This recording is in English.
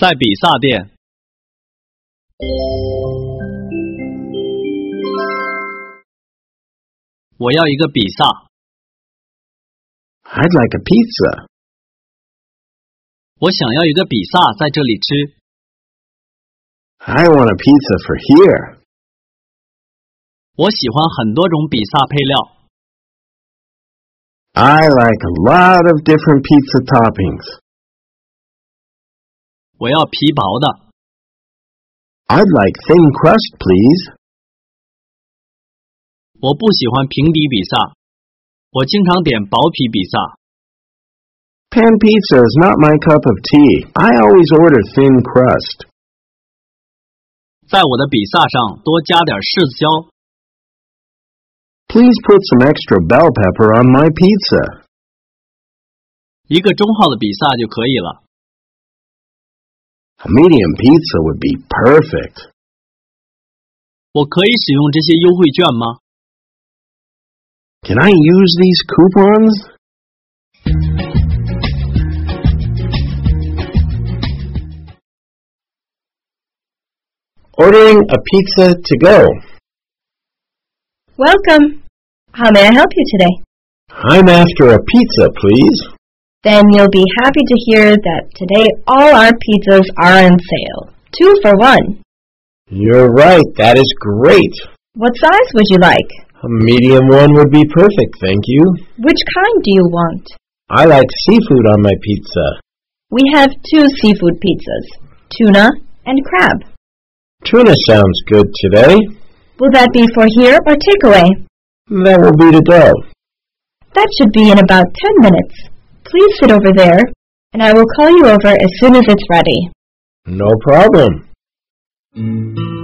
在比萨店。我要一个比萨。 I'd like a pizza. 我想要一个比萨在这里吃。 I want a pizza for here. 我喜欢很多种比萨配料。 I like a lot of different pizza toppings. 我要皮薄的。 I'd like thin crust, please. 我不喜欢平底比萨，我经常点薄皮比萨。 Pan pizza is not my cup of tea. I always order thin crust. 在我的比萨上多加点柿子椒。 Please put some extra bell pepper on my pizza. 一个中号的比萨就可以了。 A medium pizza would be perfect. 我可以使用这些优惠券吗？ Can I use these coupons? Ordering a pizza to go. Welcome. How may I help you today? I'm after a pizza, please. Then you'll be happy to hear that today all our pizzas are on sale. 2 for 1. You're right, that is great. What size would you like? A medium one would be perfect, thank you. Which kind do you want? I like seafood on my pizza. We have 2 seafood pizzas, tuna and crab. Tuna sounds good today. Will that be for here or takeaway? That will be to go. That should be in about 10 minutes. Please sit over there, and I will call you over as soon as it's ready. No problem.